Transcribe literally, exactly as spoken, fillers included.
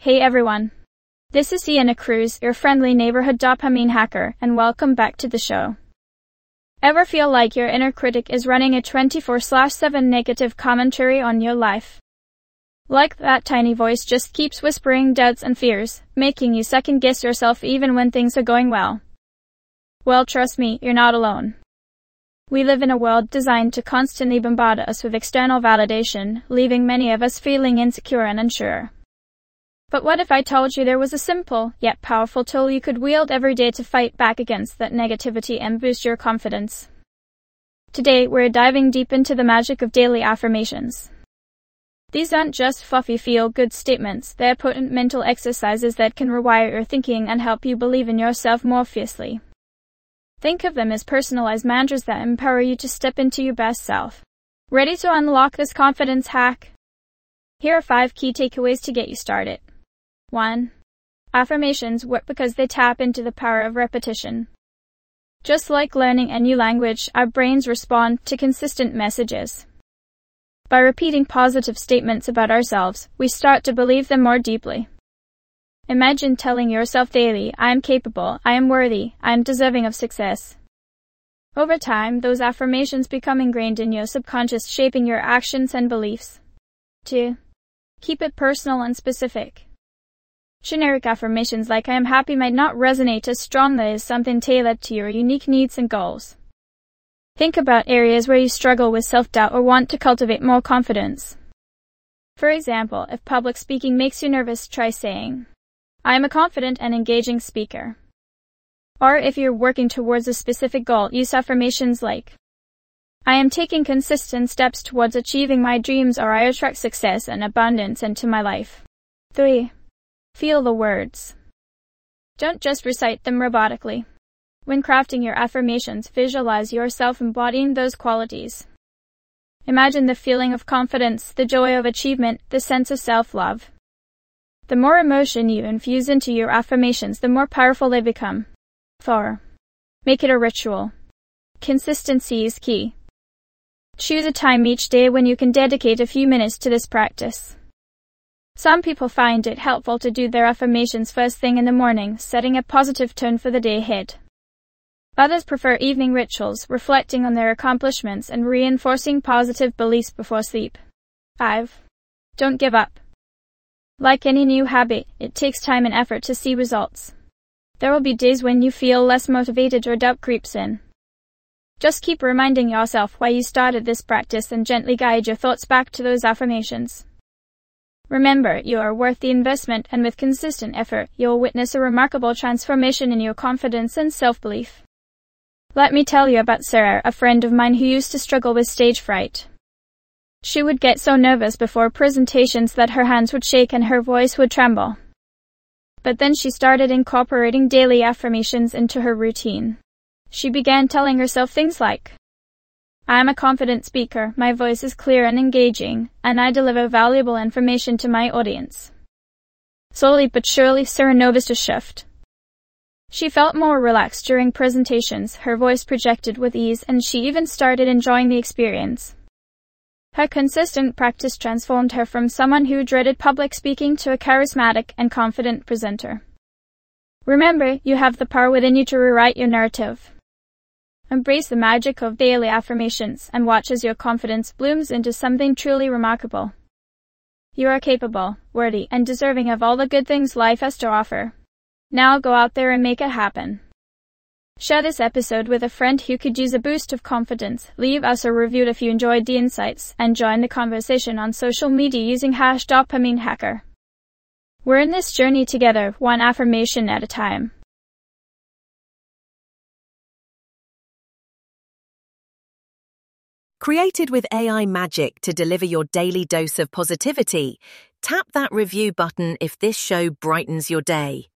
Hey everyone. This is Sienna Cruz, your friendly neighborhood dopamine hacker, and welcome back to the show. Ever feel like your inner critic is running a twenty-four seven negative commentary on your life? Like that tiny voice just keeps whispering doubts and fears, making you second guess yourself even when things are going well? Well, trust me, you're not alone. We live in a world designed to constantly bombard us with external validation, leaving many of us feeling insecure and unsure. But what if I told you there was a simple, yet powerful tool you could wield every day to fight back against that negativity and boost your confidence? Today, we're diving deep into the magic of daily affirmations. These aren't just fluffy feel-good statements, they're potent mental exercises that can rewire your thinking and help you believe in yourself more fiercely. Think of them as personalized mantras that empower you to step into your best self. Ready to unlock this confidence hack? Here are five key takeaways to get you started. one. Affirmations work because they tap into the power of repetition. Just like learning a new language, our brains respond to consistent messages. By repeating positive statements about ourselves, we start to believe them more deeply. Imagine telling yourself daily, I am capable, I am worthy, I am deserving of success. Over time, those affirmations become ingrained in your subconscious, shaping your actions and beliefs. two. Keep it personal and specific. Generic affirmations like I am happy might not resonate as strongly as something tailored to your unique needs and goals. Think about areas where you struggle with self-doubt or want to cultivate more confidence. For example, if public speaking makes you nervous, try saying, I am a confident and engaging speaker. Or if you're working towards a specific goal, use affirmations like, I am taking consistent steps towards achieving my dreams, or I attract success and abundance into my life. three. Feel the words. Don't just recite them robotically. When crafting your affirmations, visualize yourself embodying those qualities. Imagine the feeling of confidence, the joy of achievement, the sense of self-love. The more emotion you infuse into your affirmations, the more powerful they become. four. Make it a ritual. Consistency is key. Choose a time each day when you can dedicate a few minutes to this practice. Some people find it helpful to do their affirmations first thing in the morning, setting a positive tone for the day ahead. Others prefer evening rituals, reflecting on their accomplishments and reinforcing positive beliefs before sleep. five. Don't give up. Like any new habit, it takes time and effort to see results. There will be days when you feel less motivated or doubt creeps in. Just keep reminding yourself why you started this practice and gently guide your thoughts back to those affirmations. Remember, you are worth the investment, and with consistent effort, you'll witness a remarkable transformation in your confidence and self-belief. Let me tell you about Sarah, a friend of mine who used to struggle with stage fright. She would get so nervous before presentations that her hands would shake and her voice would tremble. But then she started incorporating daily affirmations into her routine. She began telling herself things like, I am a confident speaker, my voice is clear and engaging, and I deliver valuable information to my audience. Slowly but surely, Sarah noticed a shift. She felt more relaxed during presentations, her voice projected with ease, and she even started enjoying the experience. Her consistent practice transformed her from someone who dreaded public speaking to a charismatic and confident presenter. Remember, you have the power within you to rewrite your narrative. Embrace the magic of daily affirmations and watch as your confidence blooms into something truly remarkable. You are capable, worthy, and deserving of all the good things life has to offer. Now go out there and make it happen. Share this episode with a friend who could use a boost of confidence. Leave us a review if you enjoyed the insights, and join the conversation on social media using hash dopamine hacker. We're in this journey together, one affirmation at a time. Created with A I magic to deliver your daily dose of positivity, tap that review button if this show brightens your day.